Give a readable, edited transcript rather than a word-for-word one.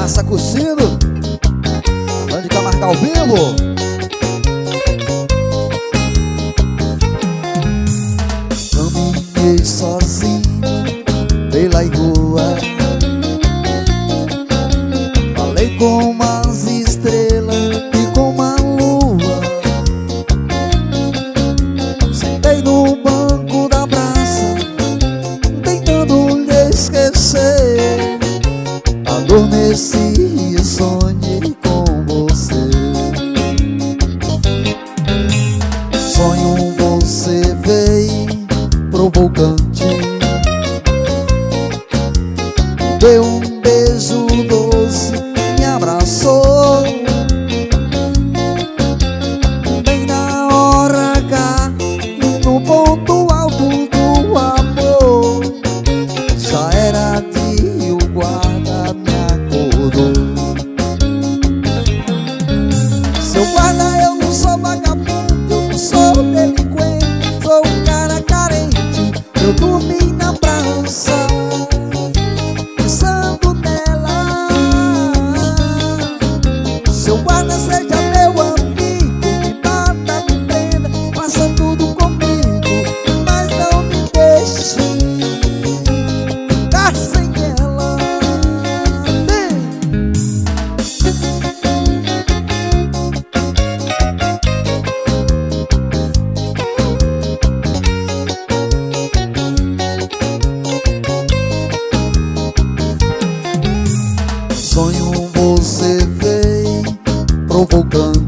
Massa curtindo Band Camargo ao vivo. Caminhei sozinho pela rua, falei com as estrelas e com a lua. Sentei no banco da praça, tentando lhe esquecer. Adormeci e sonhei com você. Sonho você veio provocante, me deu um beijo doce, me abraçou. Bem na hora H, no ponto alto do amor, já era dia, o guarda me acordou. Seu guarda, eu não sou vagabundo, eu não sou delinquente, sou um cara carente. Eu dormi na praça, pensando nela. Seu guarda, seja meu amigo, me mata, me prenda, faça tudo comigo, mas não me deixe ficar sem ela. Sonho você veio provocando,